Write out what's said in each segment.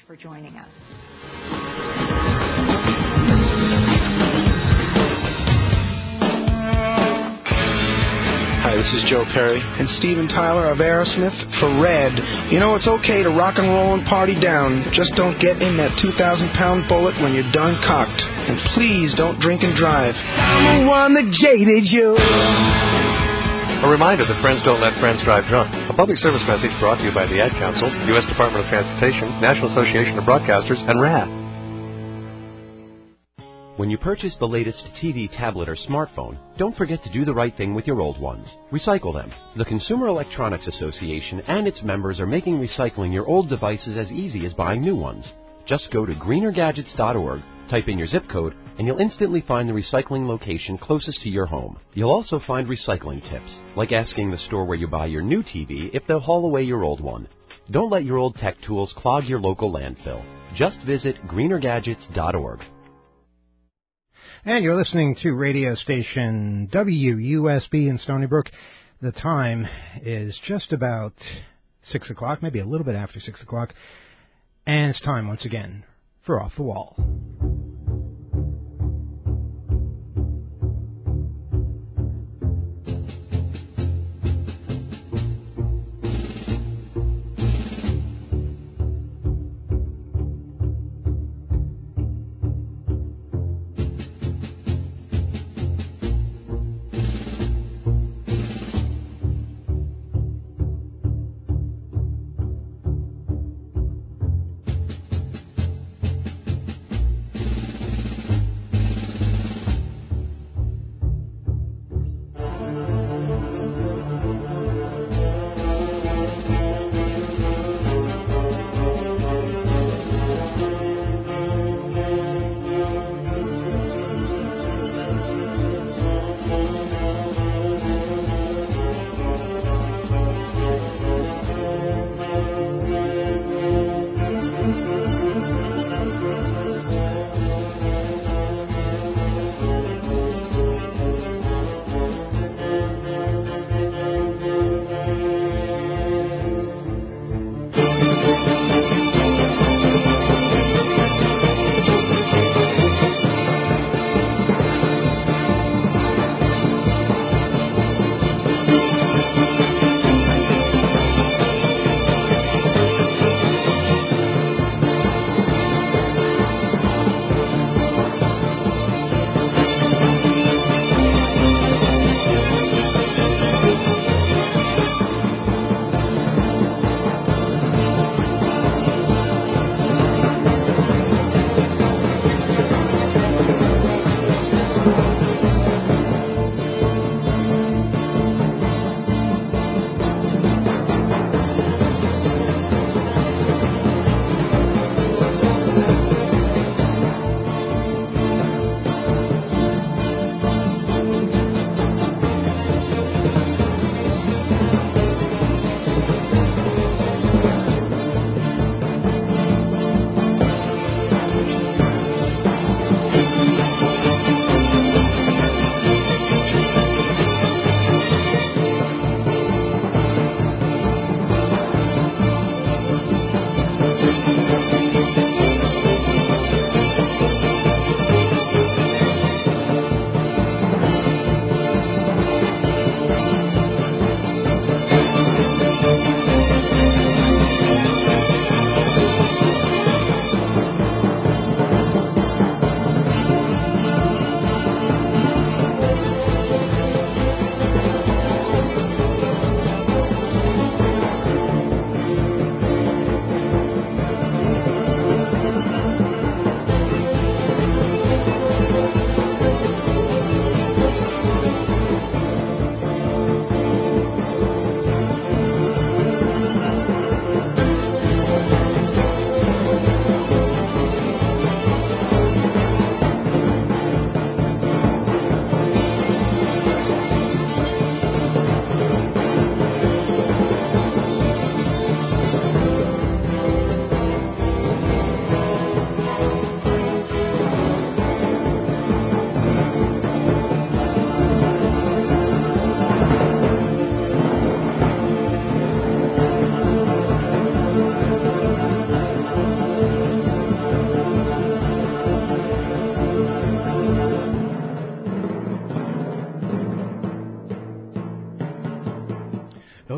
for joining us. Hi, this is Joe Perry and Steven Tyler of Aerosmith for Red. You know, it's okay to rock and roll and party down. Just don't get in that 2,000-pound bullet when you're done cocked. And please don't drink and drive. I'm the one that jaded you. A reminder that friends don't let friends drive drunk. A public service message brought to you by the Ad Council, U.S. Department of Transportation, National Association of Broadcasters, and RAD. When you purchase the latest TV, tablet, or smartphone, don't forget to do the right thing with your old ones. Recycle them. The Consumer Electronics Association and its members are making recycling your old devices as easy as buying new ones. Just go to greenergadgets.org, type in your zip code, and you'll instantly find the recycling location closest to your home. You'll also find recycling tips, like asking the store where you buy your new TV if they'll haul away your old one. Don't let your old tech tools clog your local landfill. Just visit greenergadgets.org. And you're listening to radio station WUSB in Stony Brook. The time is just about 6 o'clock, maybe a little bit after 6 o'clock. And it's time once again for Off the Wall.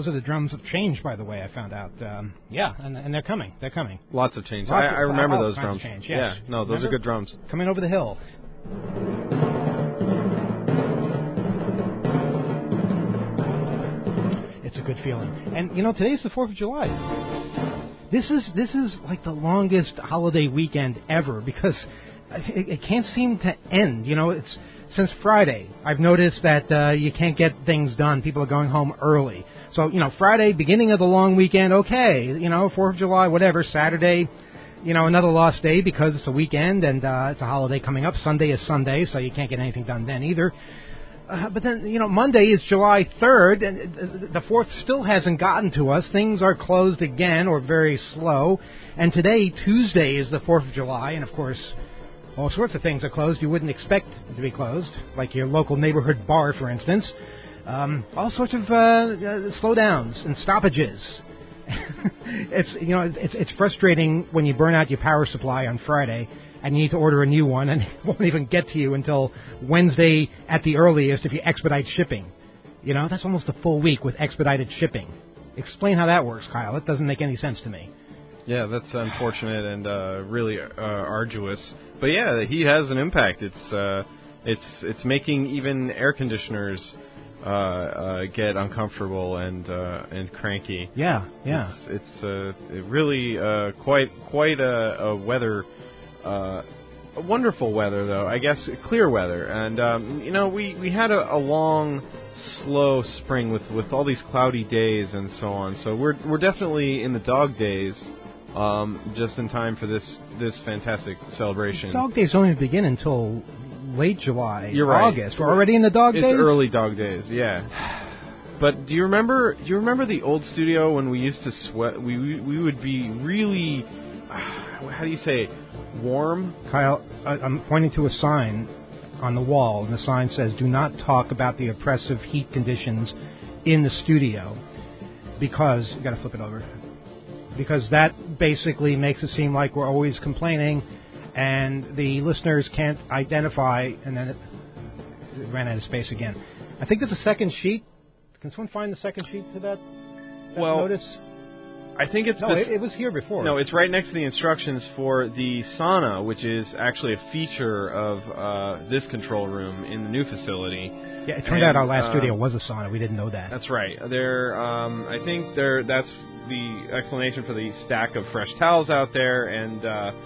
Those are the drums of change, by the way, I found out. Yeah, and they're coming. They're coming. Lots of change. I remember those drums. Change, yes. Yeah, no, those are good drums. Coming over the hill. It's a good feeling. And, today's the 4th of July. This is like the longest holiday weekend ever because it can't seem to end. It's since Friday. I've noticed that you can't get things done. People are going home early. So, Friday, beginning of the long weekend, okay. 4th of July, whatever. Saturday, another lost day because it's a weekend and it's a holiday coming up. Sunday is Sunday, so you can't get anything done then either. But then, Monday is July 3rd, and the 4th still hasn't gotten to us. Things are closed again, or very slow. And today, Tuesday, is the 4th of July, and of course, all sorts of things are closed you wouldn't expect to be closed, like your local neighborhood bar, for instance. All sorts of slowdowns and stoppages. It's frustrating when you burn out your power supply on Friday, and you need to order a new one, and it won't even get to you until Wednesday at the earliest if you expedite shipping. That's almost a full week with expedited shipping. Explain how that works, Kyle. It doesn't make any sense to me. Yeah, that's unfortunate and really arduous. But yeah, the heat has an impact. It's making even air conditioners get uncomfortable and cranky. Yeah. It's really quite a weather. Wonderful weather, though. I guess clear weather, and we had a long, slow spring with all these cloudy days and so on. So we're definitely in the dog days, just in time for this fantastic celebration. Dog days don't even begin until late July. You're right. August. We're already in the dog days. It's early dog days, yeah. But do you remember the old studio when we used to sweat? We would be really, how do you say, warm? Kyle, I'm pointing to a sign on the wall, and the sign says, "Do not talk about the oppressive heat conditions in the studio," because you got to flip it over. Because that basically makes it seem like we're always complaining, and the listeners can't identify. And then it ran out of space again. I think there's a second sheet. Can someone find the second sheet to that notice? I think it's... No, it was here before. No, it's right next to the instructions for the sauna, which is actually a feature of this control room in the new facility. Yeah, it turned out our last studio was a sauna. We didn't know that. That's right. I think that's the explanation for the stack of fresh towels out there, and,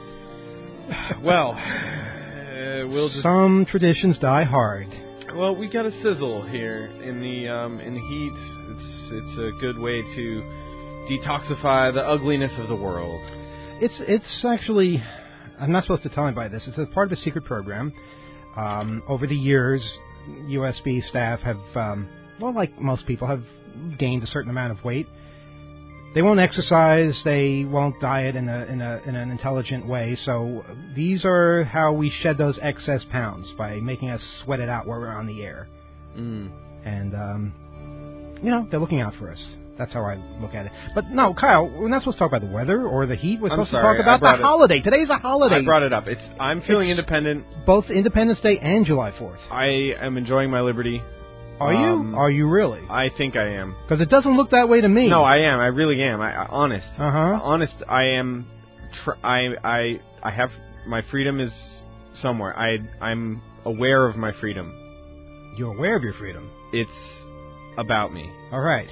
we'll just... Some traditions die hard. Well, we got a sizzle here in the heat. It's a good way to detoxify the ugliness of the world. It's actually, I'm not supposed to tell anybody this. It's a part of a secret program. Over the years, USB staff have, like most people, have gained a certain amount of weight. They won't exercise. They won't diet in an intelligent way. So these are how we shed those excess pounds, by making us sweat it out while we're on the air. And they're looking out for us. That's how I look at it. But no, Kyle, we're not supposed to talk about the weather or the heat. We're supposed to talk about the holiday. Today's a holiday. I brought it up. I'm feeling independent. Both Independence Day and July 4th. I am enjoying my liberty. Are you? Are you really? I think I am. Because it doesn't look that way to me. No, I am. I really am. Honest. Honest, I am. I have... My freedom is somewhere. I'm aware of my freedom. You're aware of your freedom? It's about me. All right.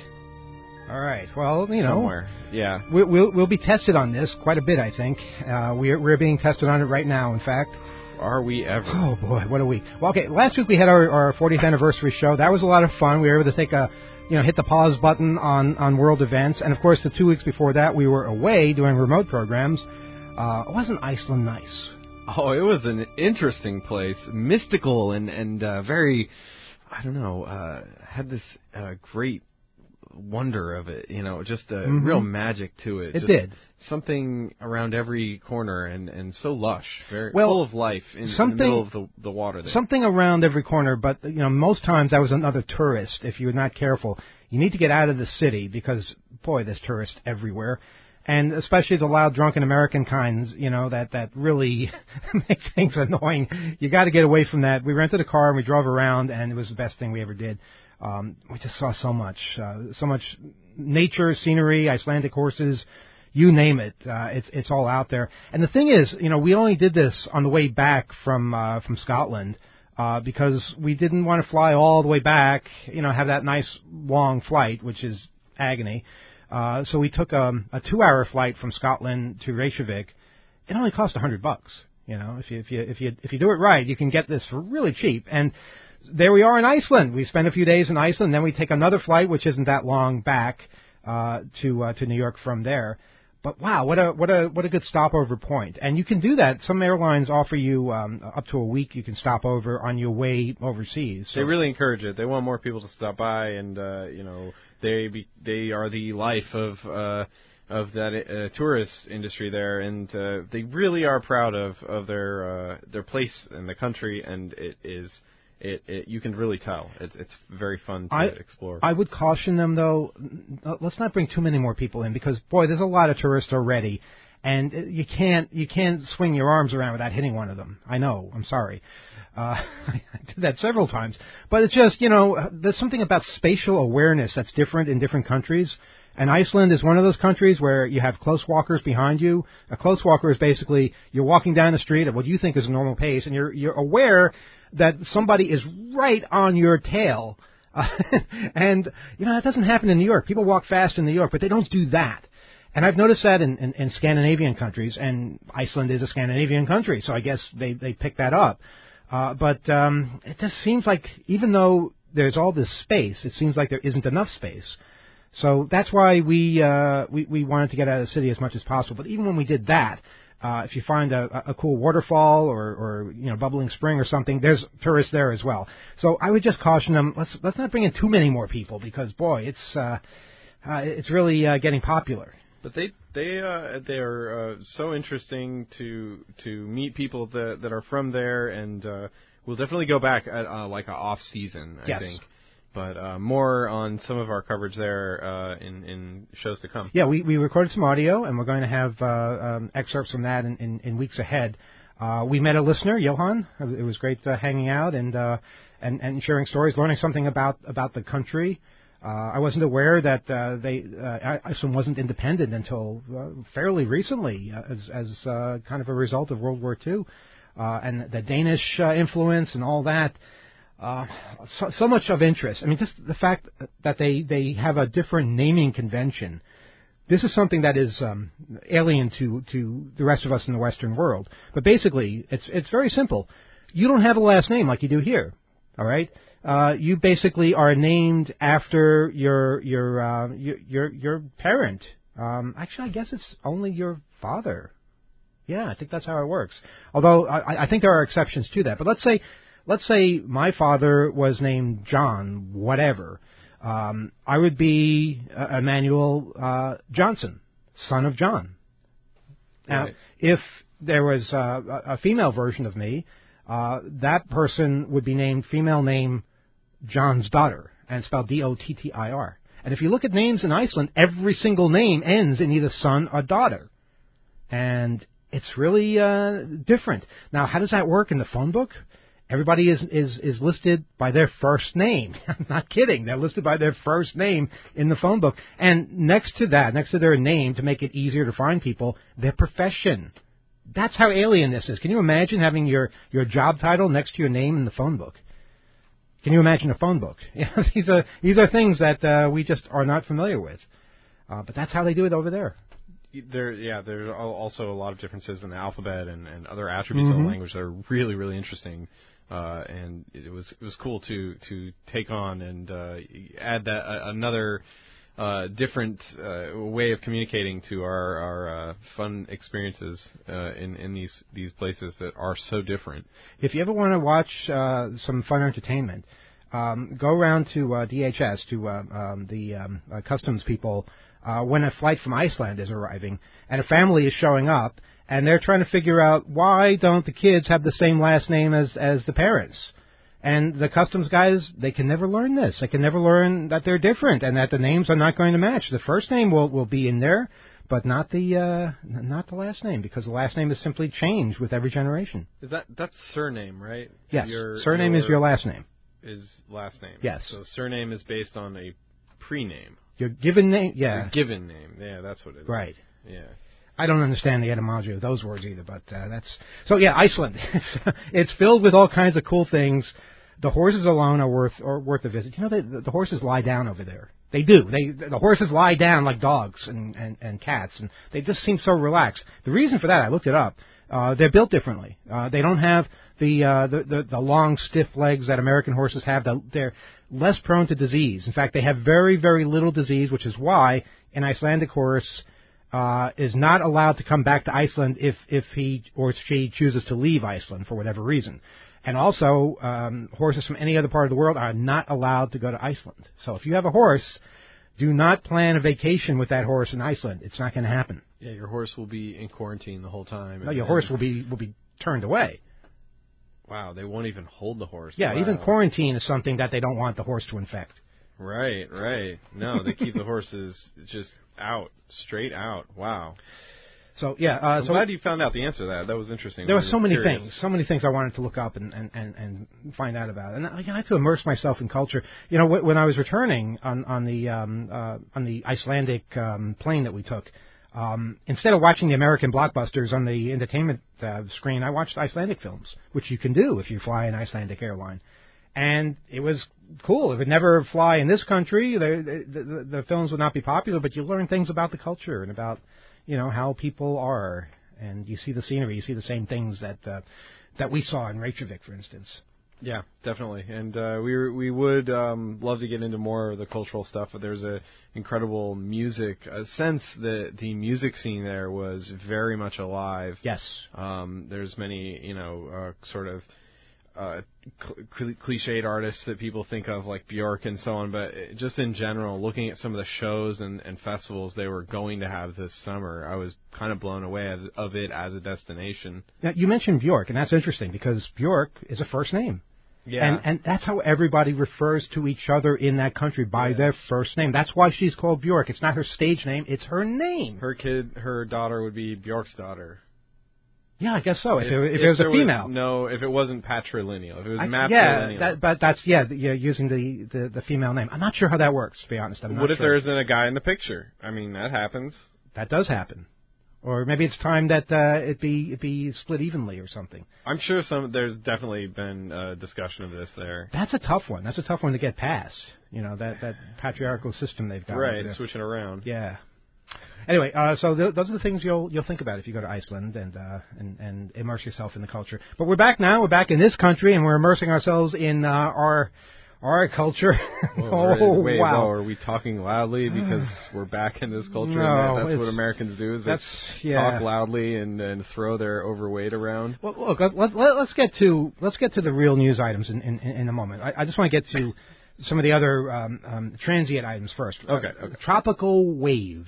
Well, somewhere. Yeah. We'll be tested on this quite a bit, I think. We're being tested on it right now, in fact. Are we ever? Oh, boy, what a week. Well, okay, last week we had our 40th anniversary show. That was a lot of fun. We were able to take hit the pause button on world events. And, of course, the 2 weeks before that, we were away doing remote programs. Wasn't Iceland nice? Oh, it was an interesting place. Mystical and very, I don't know, had this great wonder of it, just a real magic to it. It did. Something around every corner and so lush, very full of life in the middle of the water there. Something around every corner, but most times that was another tourist. If you're not careful, you need to get out of the city because, boy, there's tourists everywhere. And especially the loud, drunken American kinds, that really make things annoying. You got to get away from that. We rented a car and we drove around, and it was the best thing we ever did. We just saw so much nature, scenery, Icelandic horses, you name it. It's all out there. And the thing is, we only did this on the way back from Scotland because we didn't want to fly all the way back. Have that nice long flight, which is agony. So we took a 2-hour flight from Scotland to Reykjavik. It only cost $100. If you do it right, you can get this for really cheap. And there we are in Iceland. We spend a few days in Iceland, then we take another flight, which isn't that long, back to New York from there. But wow, what a good stopover point. And you can do that. Some airlines offer you up to a week. You can stop over on your way overseas. So they really encourage it. They want more people to stop by, and they are the life of that tourist industry there, and they really are proud of their place in the country, and you can really tell. It's very fun to explore. I would caution them, though, let's not bring too many more people in, because, boy, there's a lot of tourists already, and you can't swing your arms around without hitting one of them. I know. I'm sorry. I did that several times. But it's just, there's something about spatial awareness that's different in different countries. And Iceland is one of those countries where you have close walkers behind you. A close walker is basically you're walking down the street at what you think is a normal pace, and you're aware that somebody is right on your tail. And, that doesn't happen in New York. People walk fast in New York, but they don't do that. And I've noticed that in Scandinavian countries, and Iceland is a Scandinavian country, so I guess they pick that up. But it just seems like even though there's all this space, it seems like there isn't enough space. So that's why we wanted to get out of the city as much as possible. But even when we did that, if you find a cool waterfall or bubbling spring or something, there's tourists there as well. So I would just caution them, let's not bring in too many more people, because boy, it's really getting popular. But they're so interesting to meet people that are from there, and we'll definitely go back at like an off season, I think. But more on some of our coverage there in shows to come. Yeah, we recorded some audio, and we're going to have excerpts from that in weeks ahead. We met a listener, Johan. It was great hanging out and sharing stories, learning something about the country. I wasn't aware that Iceland wasn't independent until fairly recently, as kind of a result of World War II, and the Danish influence and all that. So much of interest. I mean, just the fact that they have a different naming convention. This is something that is alien to the rest of us in the Western world. But basically, it's very simple. You don't have a last name like you do here. All right. You basically are named after your parent. Actually, I guess it's only your father. Yeah, I think that's how it works. Although I think there are exceptions to that. But let's say my father was named John, whatever. I would be Emmanuel Johnson, son of John. Now, right. If there was a female version of me, that person would be named female name John's daughter, and spelled Dottir. And if you look at names in Iceland, every single name ends in either son or daughter. And it's really different. Now, how does that work in the phone book? Everybody is listed by their first name. I'm not kidding. They're listed by their first name in the phone book. And next to their name, to make it easier to find people, their profession. That's how alien this is. Can you imagine having your job title next to your name in the phone book? Can you imagine a phone book? These are things that we just are not familiar with. But that's how they do it over there. There's also a lot of differences in the alphabet and other attributes of the language that are really, really interesting. And it was cool to take on and add that another different way of communicating to our fun experiences in these places that are so different. If you ever want to watch some fun entertainment, go around to DHS, to the customs people, when a flight from Iceland is arriving and a family is showing up, and they're trying to figure out why don't the kids have the same last name as the parents. And the customs guys, they can never learn this. They can never learn that they're different and that the names are not going to match. The first name will be in there, but not the last name, because the last name is simply changed with every generation. That's surname, right? Yes, surname is your last name. Is last name. Yes. So surname is based on a pre-name. Your given name, yeah. Your given name, yeah, that's what it is. Right. Yeah. I don't understand the etymology of those words either, but that's... So, yeah, Iceland. It's filled with all kinds of cool things. The horses alone are worth a visit. You know, the horses lie down over there. They do. The horses lie down like dogs and cats, and they just seem so relaxed. The reason for that, I looked it up, they're built differently. They don't have the long, stiff legs that American horses have. They're less prone to disease. In fact, they have very, very little disease, which is why an Icelandic horse is not allowed to come back to Iceland if he or she chooses to leave Iceland for whatever reason. And also, horses from any other part of the world are not allowed to go to Iceland. So if you have a horse, do not plan a vacation with that horse in Iceland. It's not going to happen. Yeah, your horse will be in quarantine the whole time. No, your horse will be turned away. Wow, they won't even hold the horse. Yeah, wow. Even quarantine is something that they don't want the horse to infect. Right. No, they keep the horses just out, straight out. Wow. So yeah, I'm glad you found out the answer to that. That was interesting. There were so many things I wanted to look up and find out about, and I had to immerse myself in culture. You know, when I was returning on the Icelandic plane that we took, instead of watching the American blockbusters on the entertainment screen, I watched Icelandic films, which you can do if you fly an Icelandic airline. And it was cool. It would never fly in this country. The films would not be popular, but you learn things about the culture and about, you know, how people are. And you see the scenery. You see the same things that we saw in Reykjavik, for instance. Yeah, definitely. And we would love to get into more of the cultural stuff, but there's a incredible music sense that the music scene there was very much alive. Yes. There's many, you know, sort of cliched artists that people think of, like Bjork and so on, but just in general, looking at some of the shows and festivals they were going to have this summer, I was kind of blown away of it as a destination. Now, you mentioned Bjork, and that's interesting because Bjork is a first name. Yeah. And that's how everybody refers to each other in that country, by their first name. That's why she's called Bjork. It's not her stage name, it's her name. Her daughter would be Bjork's daughter. Yeah, I guess so. If it was a female. If it wasn't patrilineal. If it was matrilineal. Yeah, using the female name. I'm not sure how that works, to be honest. What if there isn't a guy in the picture? I mean, that happens. That does happen. Or maybe it's time that it be split evenly or something. I'm sure there's definitely been a discussion of this there. That's a tough one. That's a tough one to get past. You know, that patriarchal system they've got. Right, switching around. Yeah. Anyway, so those are the things you'll think about if you go to Iceland and immerse yourself in the culture. But we're back now. We're back in this country, and we're immersing ourselves in our culture. Whoa, are we talking loudly because we're back in this culture? No, and that's what Americans do. Is talk loudly and throw their overweight around. Well, look, let's get to the real news items in a moment. I just want to get to some of the other transient items first. Okay. Tropical wave.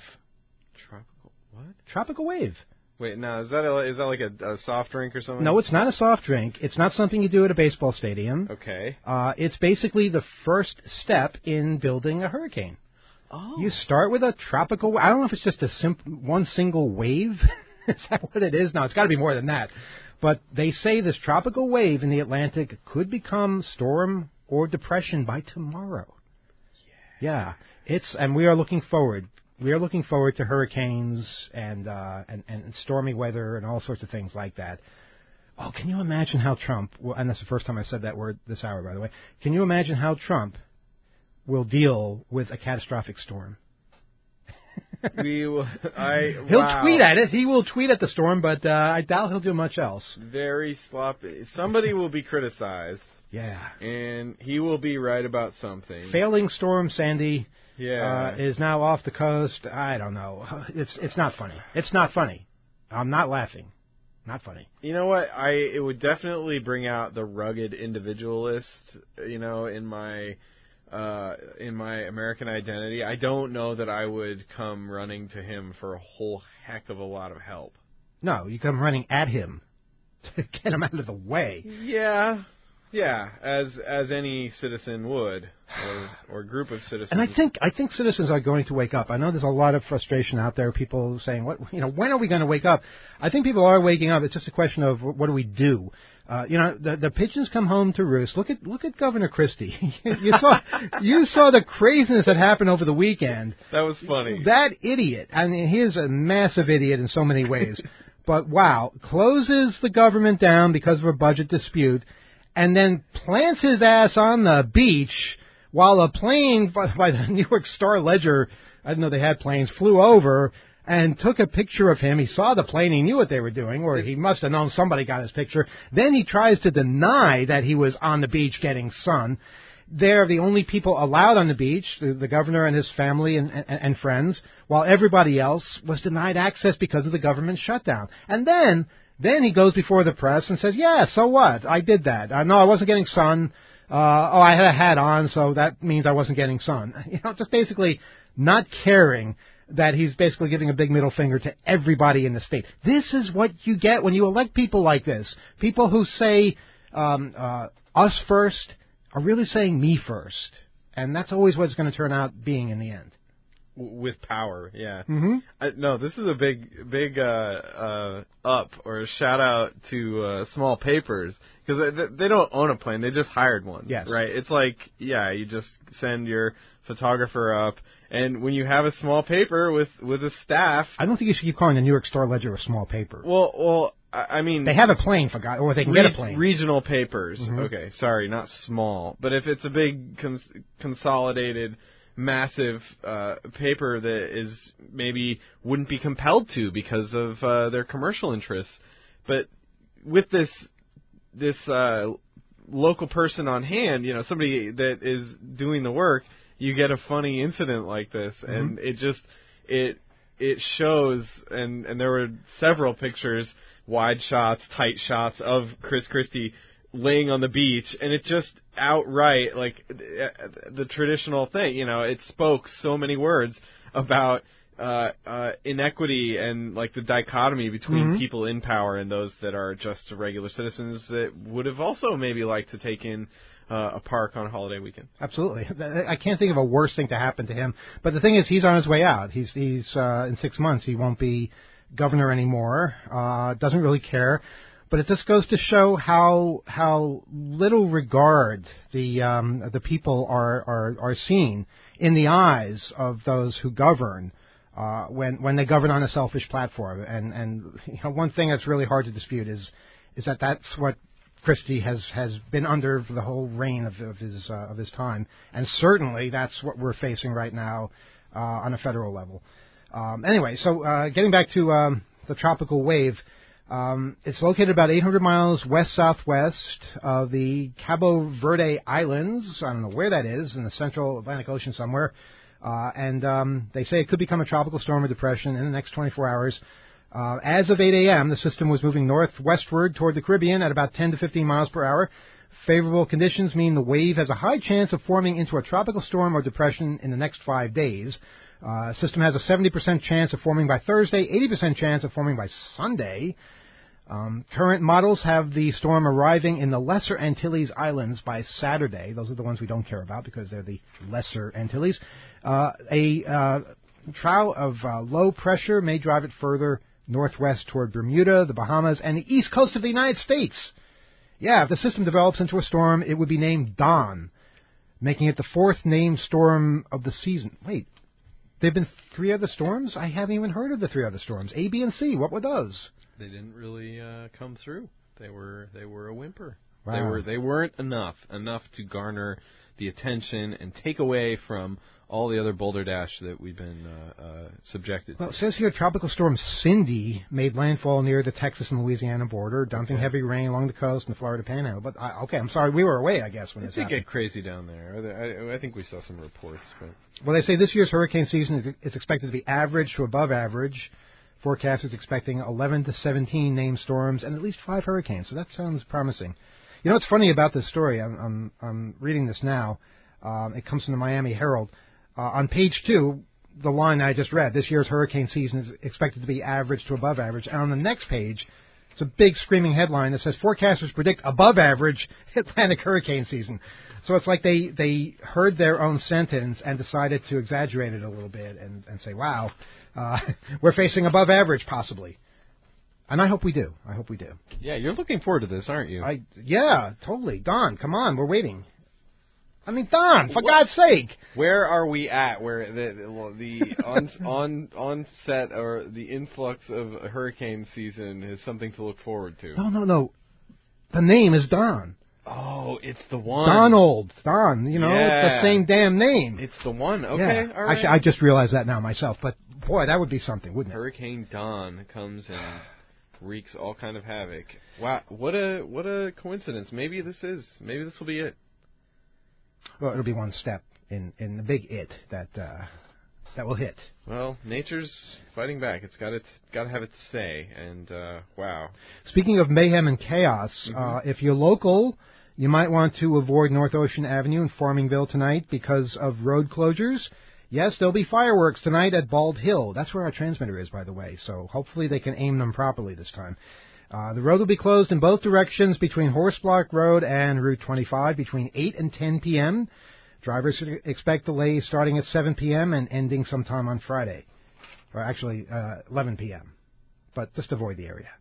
What? Tropical wave. Wait, now is that like a soft drink or something? No, it's not a soft drink. It's not something you do at a baseball stadium. Okay. It's basically the first step in building a hurricane. Oh. You start with a tropical. I don't know if it's just one single wave. Is that what it is? No, it's got to be more than that. But they say this tropical wave in the Atlantic could become storm or depression by tomorrow. Yeah. And we are looking forward. We are looking forward to hurricanes and stormy weather and all sorts of things like that. Oh, can you imagine how Trump, and that's the first time I said that word this hour, by the way, can you imagine how Trump will deal with a catastrophic storm? He'll tweet at it. He will tweet at the storm, but I doubt he'll do much else. Very sloppy. Somebody will be criticized. Yeah. And he will be right about something. Failing Storm Sandy is now off the coast. I don't know. It's not funny. It's not funny. I'm not laughing. Not funny. You know what? It would definitely bring out the rugged individualist, you know, in my American identity. I don't know that I would come running to him for a whole heck of a lot of help. No, you come running at him to get him out of the way. Yeah. Yeah, as any citizen would, or group of citizens. And I think citizens are going to wake up. I know there's a lot of frustration out there. People saying, when are we going to wake up? I think people are waking up. It's just a question of what do we do. The pigeons come home to roost. Look at Governor Christie. you saw the craziness that happened over the weekend. That was funny. That idiot. I mean, he is a massive idiot in so many ways. But wow, closes the government down because of a budget dispute, and then plants his ass on the beach while a plane by the New York Star-Ledger, I didn't know they had planes, flew over and took a picture of him. He saw the plane. He knew what they were doing, or he must have known somebody got his picture. Then he tries to deny that he was on the beach getting sun. They're the only people allowed on the beach, the governor and his family and friends, while everybody else was denied access because of the government shutdown. And then he goes before the press and says, yeah, so what? I did that. No, I wasn't getting sun. I had a hat on, so that means I wasn't getting sun. Just basically not caring that he's basically giving a big middle finger to everybody in the state. This is what you get when you elect people like this. People who say us first are really saying me first. And that's always what it's going to turn out being in the end. With power, yeah. Mm-hmm. No, this is a big up or a shout out to small papers, because they don't own a plane; they just hired one. Yes. Right. It's like, yeah, you just send your photographer up, and when you have a small paper with a staff, I don't think you should keep calling the New York Star-Ledger a small paper. Well, I mean, they have a plane, or they can get a plane. Regional papers. Mm-hmm. Okay, sorry, not small, but if it's a big consolidated, massive paper that is maybe wouldn't be compelled to because of their commercial interests, but with this local person on hand, somebody that is doing the work, you get a funny incident like this, mm-hmm. and it shows, and there were several pictures, wide shots, tight shots of Chris Christie laying on the beach, and it just outright, like the traditional thing, it spoke so many words about inequity and like the dichotomy between mm-hmm. people in power and those that are just regular citizens that would have also maybe liked to take in a park on a holiday weekend. Absolutely. I can't think of a worse thing to happen to him. But the thing is, he's on his way out. He's in 6 months, he won't be governor anymore. Doesn't really care. But it just goes to show how little regard the people are seen in the eyes of those who govern when they govern on a selfish platform. And one thing that's really hard to dispute is that's what Christie has been under for the whole reign of his time, and certainly that's what we're facing right now on a federal level. Anyway, so getting back to the tropical wave. It's located about 800 miles west-southwest of the Cabo Verde Islands. I don't know where that is, in the central Atlantic Ocean somewhere. And they say it could become a tropical storm or depression in the next 24 hours. As of 8 a.m., the system was moving northwestward toward the Caribbean at about 10 to 15 miles per hour. Favorable conditions mean the wave has a high chance of forming into a tropical storm or depression in the next 5 days. System has a 70% chance of forming by Thursday, 80% chance of forming by Sunday. Current models have the storm arriving in the Lesser Antilles Islands by Saturday. Those are the ones we don't care about because they're the Lesser Antilles. A trough of low pressure may drive it further northwest toward Bermuda, the Bahamas, and the east coast of the United States. Yeah, if the system develops into a storm, it would be named Don, making it the fourth named storm of the season. Wait, there have been 3 other storms? I haven't even heard of the 3 other storms. A, B, and C. What were those? They didn't really come through. They were a whimper. Wow. They weren't enough to garner the attention and take away from all the other boulder dash that we've been subjected to. Well, it says here Tropical Storm Cindy made landfall near the Texas and Louisiana border, dumping heavy rain along the coast and the Florida Panhandle. But, I'm sorry, we were away, I guess, when this happened. It did get crazy down there. I think we saw some reports. But well, they say this year's hurricane season is expected to be average to above average. Forecast is expecting 11 to 17 named storms and at least 5 hurricanes, so that sounds promising. You know what's funny about this story? I'm reading this now. It comes from the Miami Herald. On page 2, the line I just read, this year's hurricane season is expected to be average to above average. And on the next page, It's a big screaming headline that says forecasters predict above average Atlantic hurricane season. So it's like they heard their own sentence and decided to exaggerate it a little bit and say, wow, we're facing above average possibly. And I hope we do. Yeah, you're looking forward to this, aren't you? Yeah, totally. Don, come on, we're waiting. I mean, Don, for God's sake. Where are we at? Where the onset or the influx of hurricane season is something to look forward to? No. The name is Don. Oh, it's the one. Donald. Don, it's the same damn name. It's the one. Okay, yeah. all right. Actually, I just realized that now myself. But, boy, that would be something, wouldn't it? Hurricane Don comes and wreaks all kind of havoc. Wow, what a coincidence. Maybe this will be it. Well, it'll be one step in the big it that will hit. Well, nature's fighting back. It's got to have its say, and wow. Speaking of mayhem and chaos, if you're local, you might want to avoid North Ocean Avenue in Farmingville tonight because of road closures. Yes, there'll be fireworks tonight at Bald Hill. That's where our transmitter is, by the way, so hopefully they can aim them properly this time. The road will be closed in both directions between Horse Block Road and Route 25 between 8 and 10 p.m. Drivers should expect delays starting at 7 p.m. and ending sometime on Friday. Or actually, 11 p.m. But just avoid the area.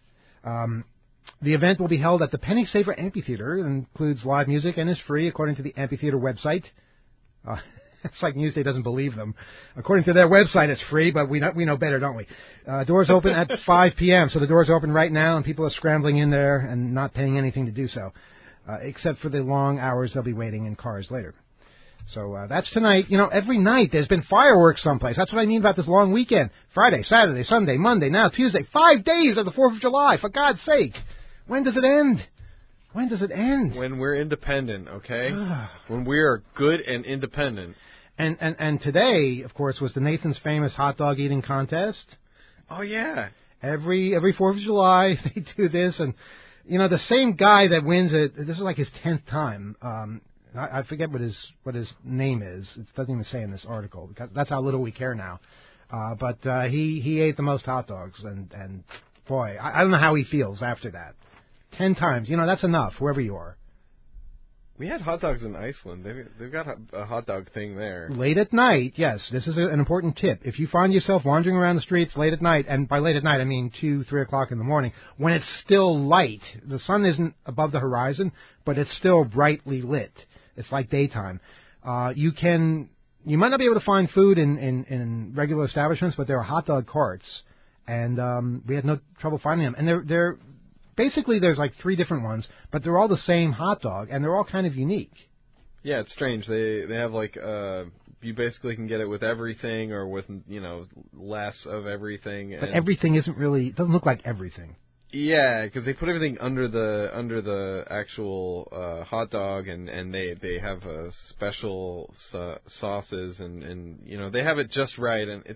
The event will be held at the Penny Saver Amphitheater and includes live music and is free according to the amphitheater website. It's like Newsday doesn't believe them. According to their website, it's free, but we know better, don't we? Doors open at 5 p.m., so the doors open right now, and people are scrambling in there and not paying anything to do so, except for the long hours they'll be waiting in cars later. So that's tonight. Every night there's been fireworks someplace. That's what I mean about this long weekend. Friday, Saturday, Sunday, Monday, now Tuesday. 5 days of the 4th of July, for God's sake. When does it end? When we're independent, okay? When we are good and independent. And today, of course, was the Nathan's Famous hot dog eating contest. Oh, yeah. Every 4th of July, they do this. And, the same guy that wins it, this is like his 10th time. I forget what his name is. It doesn't even say in this article. Because that's how little we care now. But he ate the most hot dogs. And boy, I don't know how he feels after that. 10 times. That's enough, wherever you are. We had hot dogs in Iceland. They've got a hot dog thing there. Late at night, yes. This is an important tip. If you find yourself wandering around the streets late at night, and by late at night I mean 2, 3 o'clock in the morning, when it's still light, the sun isn't above the horizon, but it's still brightly lit. It's like daytime. You might not be able to find food in regular establishments, but there are hot dog carts, and we had no trouble finding them. And they're basically, there's like 3 different ones, but they're all the same hot dog, and they're all kind of unique. Yeah, it's strange. They have like you basically can get it with everything or with less of everything. But everything it doesn't look like everything. Yeah, because they put everything under the actual hot dog, and they have special sauces, and they have it just right, and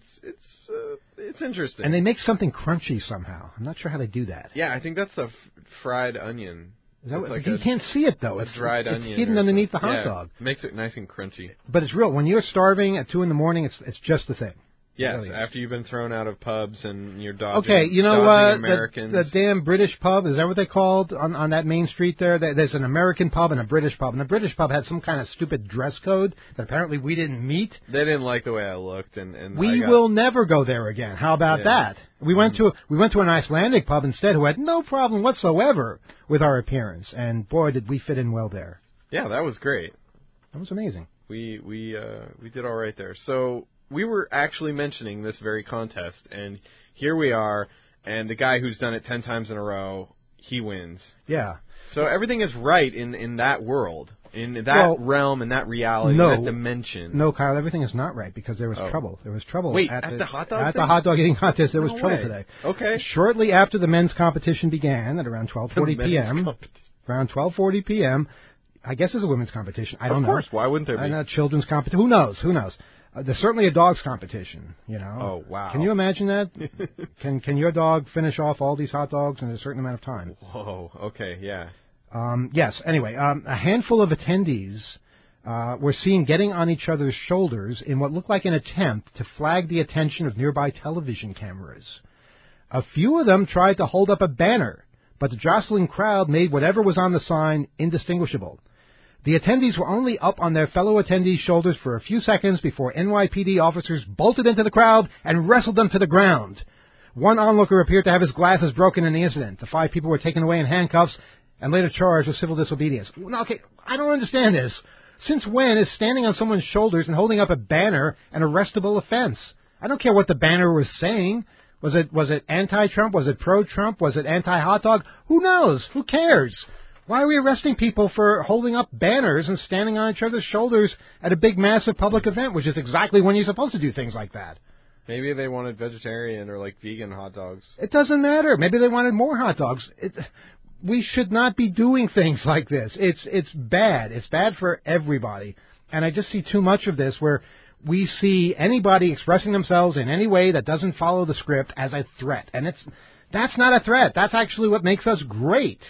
it's interesting. And they make something crunchy somehow. I'm not sure how they do that. Yeah, I think that's the fried onion. Is that you can't see it though. It's dried onion. It's hidden underneath the hot dog. Makes it nice and crunchy. But it's real. When you're starving at 2 a.m, it's just the thing. Yes, really after you've been thrown out of pubs and you're dodging. Okay, Americans. The damn British pub, is that what they called on that main street there? There's an American pub and a British pub, and the British pub had some kind of stupid dress code that apparently we didn't meet. They didn't like the way I looked, and we will never go there again. How about that? We went to an Icelandic pub instead who had no problem whatsoever with our appearance, and boy did we fit in well there. Yeah, that was great. That was amazing. We did all right there. So we were actually mentioning this very contest, and here we are, and the guy who's done it 10 times in a row, he wins. Yeah. So everything is right in that world, in that realm, in that reality, that dimension. No, Kyle, everything is not right because there was trouble. There was trouble. Wait, at the hot dog At the hot dog eating contest, there was trouble today. Okay. Shortly after the men's competition began at around 12:40 p.m., around 12:40 p.m., I guess it's a women's competition. I don't know. Of course. Why wouldn't there be? I know, children's competition. Who knows? There's certainly a dog's competition, Oh, wow. Can you imagine that? Can your dog finish off all these hot dogs in a certain amount of time? Whoa, okay, yeah. Yes, anyway, a handful of attendees were seen getting on each other's shoulders in what looked like an attempt to flag the attention of nearby television cameras. A few of them tried to hold up a banner, but the jostling crowd made whatever was on the sign indistinguishable. The attendees were only up on their fellow attendees' shoulders for a few seconds before NYPD officers bolted into the crowd and wrestled them to the ground. One onlooker appeared to have his glasses broken in the incident. The 5 people were taken away in handcuffs and later charged with civil disobedience. Now, okay, I don't understand this. Since when is standing on someone's shoulders and holding up a banner an arrestable offense? I don't care what the banner was saying. Was it anti-Trump? Was it pro-Trump? Was it anti-hot dog? Who knows? Who cares? Why are we arresting people for holding up banners and standing on each other's shoulders at a big, massive public event, which is exactly when you're supposed to do things like that? Maybe they wanted vegetarian or, vegan hot dogs. It doesn't matter. Maybe they wanted more hot dogs. We should not be doing things like this. It's bad. It's bad for everybody. And I just see too much of this where we see anybody expressing themselves in any way that doesn't follow the script as a threat. And that's not a threat. That's actually what makes us great.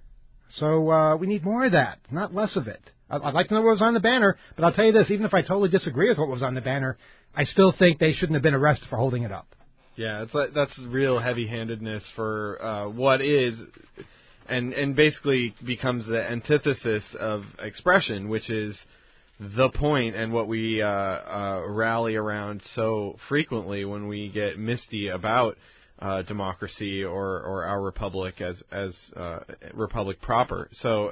So we need more of that, not less of it. I'd like to know what was on the banner, but I'll tell you this, even if I totally disagree with what was on the banner, I still think they shouldn't have been arrested for holding it up. Yeah, that's real heavy-handedness for what is, and basically becomes the antithesis of expression, which is the point and what we rally around so frequently when we get misty about democracy or our republic as republic proper. So,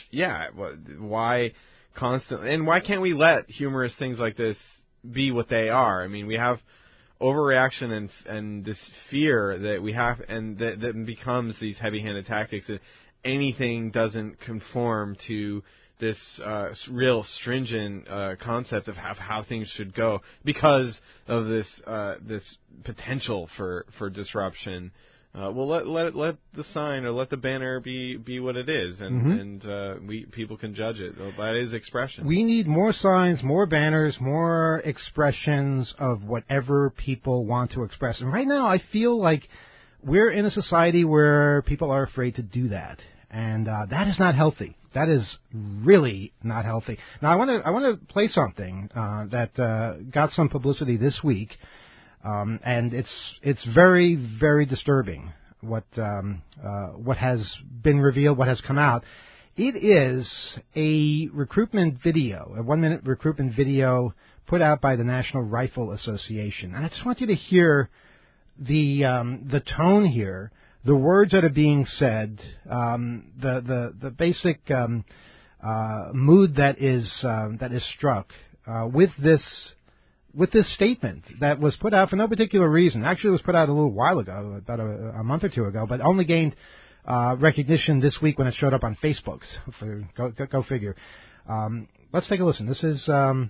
why constantly, and why can't we let humorous things like this be what they are? I mean, we have overreaction and this fear that we have, and that becomes these heavy-handed tactics that anything doesn't conform to this real stringent concept of how things should go because of this potential for disruption. Well, let the sign or let the banner be what it is, and people can judge it. That is expression. We need more signs, more banners, more expressions of whatever people want to express. And right now, I feel like we're in a society where people are afraid to do that, and that is not healthy. That is really not healthy. Now, I want to play something that got some publicity this week, and it's very, very disturbing. What has been revealed, what has come out. It is a recruitment video, a 1-minute recruitment video put out by the National Rifle Association, and I just want you to hear the tone here. The words that are being said, the basic mood that is struck with this statement that was put out for no particular reason. Actually, it was put out a little while ago, about a month or two ago, but only gained recognition this week when it showed up on Facebook. Go figure. Let's take a listen. This is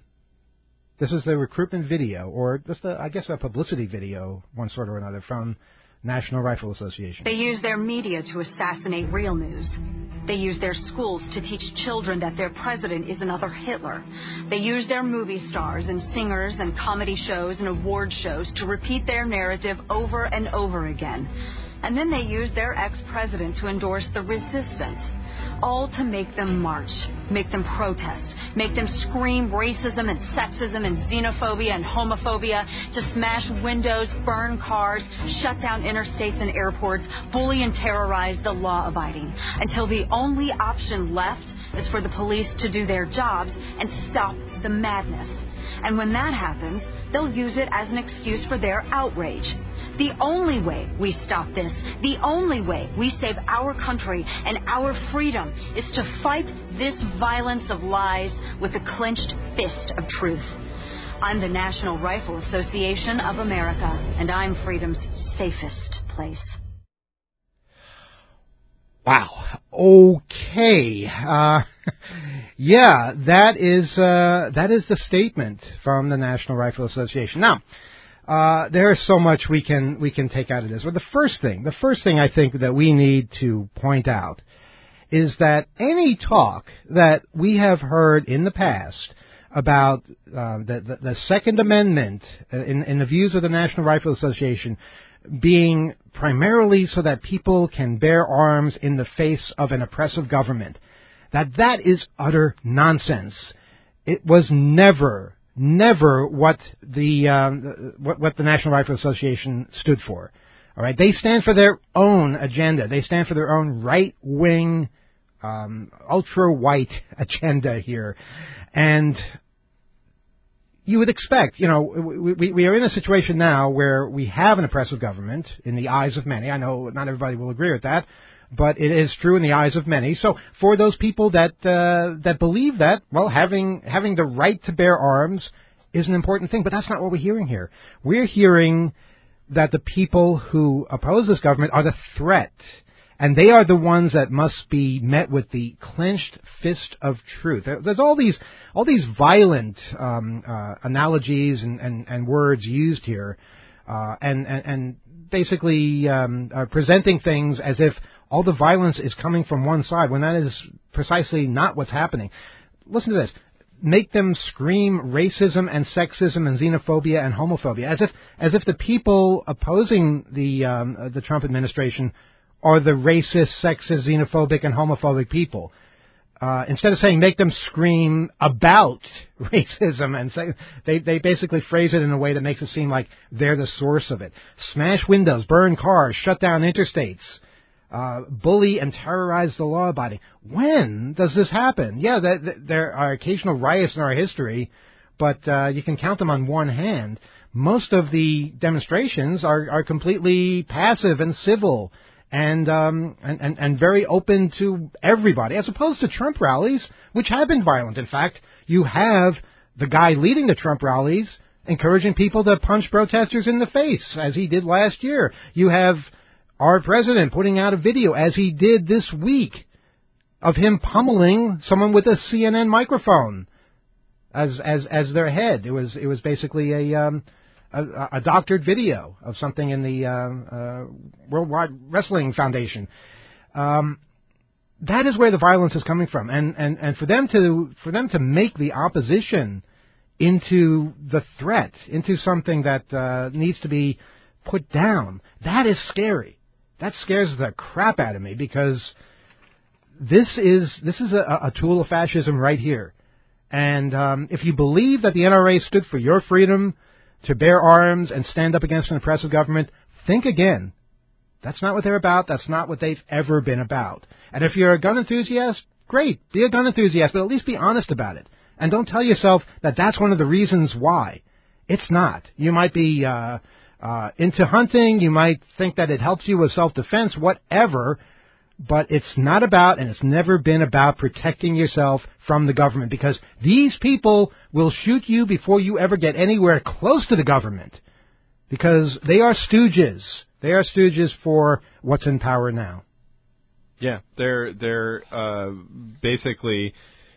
the recruitment video, or just a publicity video, one sort or another, from National Rifle Association. They use their media to assassinate real news. They use their schools to teach children that their president is another Hitler. They use their movie stars and singers and comedy shows and award shows to repeat their narrative over and over again. And then they use their ex-president to endorse the resistance, all to make them march, make them protest, make them scream racism and sexism and xenophobia and homophobia, to smash windows, burn cars, shut down interstates and airports, bully and terrorize the law-abiding, until the only option left is for the police to do their jobs and stop the madness. And when that happens, they'll use it as an excuse for their outrage. The only way we stop this, the only way we save our country and our freedom, is to fight this violence of lies with the clenched fist of truth. I'm the National Rifle Association of America, and I'm freedom's safest place. Wow. Okay. Yeah, that is the statement from the National Rifle Association. Now, there's so much we can take out of this. But the first thing I think that we need to point out is that any talk that we have heard in the past about the Second Amendment in the views of the National Rifle Association being primarily so that people can bear arms in the face of an oppressive government, that is utter nonsense. It was never what the National Rifle Association stood for. All right, they stand for their own agenda. They stand for their own right-wing, ultra-white agenda here. And you would expect, we are in a situation now where we have an oppressive government in the eyes of many. I know not everybody will agree with that, but it is true in the eyes of many. So for those people that believe that, well, having the right to bear arms is an important thing. But that's not what we're hearing here. We're hearing that the people who oppose this government are the threat, and they are the ones that must be met with the clenched fist of truth. There's all these violent analogies and words used here, and basically presenting things as if all the violence is coming from one side, when that is precisely not what's happening. Listen to this. Make them scream racism and sexism and xenophobia and homophobia, as if the people opposing the Trump administration are the racist, sexist, xenophobic, and homophobic people. Instead of saying make them scream about racism, and they basically phrase it in a way that makes it seem like they're the source of it. Smash windows, burn cars, shut down interstates, bully and terrorize the law-abiding. When does this happen? Yeah, there are occasional riots in our history, but you can count them on one hand. Most of the demonstrations are completely passive and civil and very open to everybody, as opposed to Trump rallies, which have been violent. In fact, you have the guy leading the Trump rallies encouraging people to punch protesters in the face, as he did last year. You have our president putting out a video, as he did this week, of him pummeling someone with a CNN microphone as their head. It was basically a doctored video of something in the Worldwide Wrestling Foundation. That is where the violence is coming from, and for them to make the opposition into the threat, into something that needs to be put down, that is scary. That scares the crap out of me, because this is a tool of fascism right here. And if you believe that the NRA stood for your freedom to bear arms and stand up against an oppressive government, think again. That's not what they're about. That's not what they've ever been about. And if you're a gun enthusiast, great, be a gun enthusiast, but at least be honest about it. And don't tell yourself that that's one of the reasons why. It's not. You might be into hunting, you might think that it helps you with self-defense, whatever, but it's not about, and it's never been about, protecting yourself from the government, because these people will shoot you before you ever get anywhere close to the government, because they are stooges. They are stooges for what's in power now. Yeah, they're basically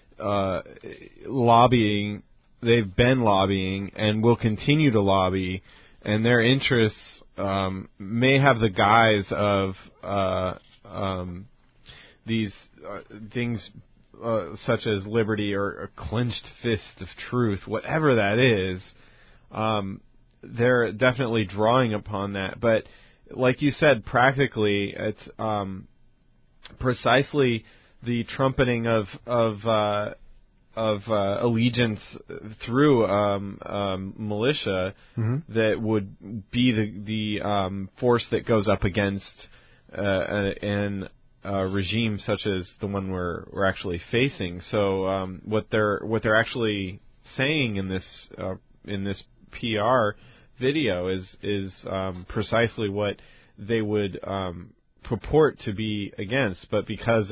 lobbying. They've been lobbying and will continue to lobby, and their interests may have the guise of these things such as liberty or a clenched fist of truth, whatever that is. They're definitely drawing upon that. But like you said, practically, it's precisely the trumpeting of allegiance through militia that would be the force that goes up against an regime such as the one we're actually facing. So what they're actually saying in this PR video is precisely what they would purport to be against, but because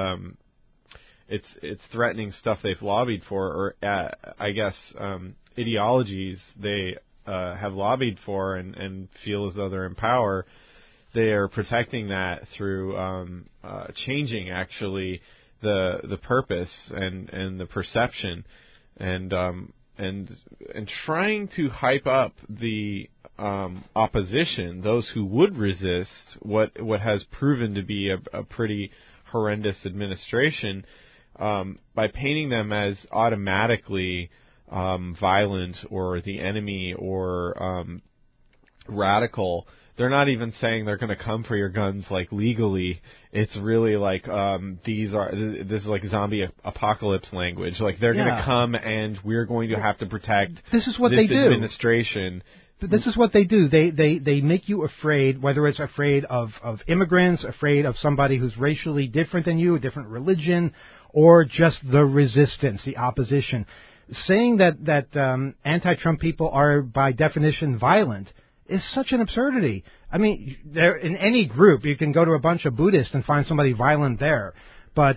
it's threatening stuff they've lobbied for, or I guess ideologies they have lobbied for and feel as though they're in power, they are protecting that through changing actually the purpose and the perception and trying to hype up the opposition, those who would resist what has proven to be a pretty horrendous administration, by painting them as automatically violent or the enemy or radical. They're not even saying they're going to come for your guns like legally. It's really like this is like zombie apocalypse language. Like they're going to come and we're going to have to protect this is what this they do. administration this is what they do. They make you afraid, whether it's afraid of immigrants, afraid of somebody who's racially different than you, a different religion, or just the resistance, the opposition. Saying that anti-Trump people are by definition violent is such an absurdity. I mean, in any group, you can go to a bunch of Buddhists and find somebody violent there. But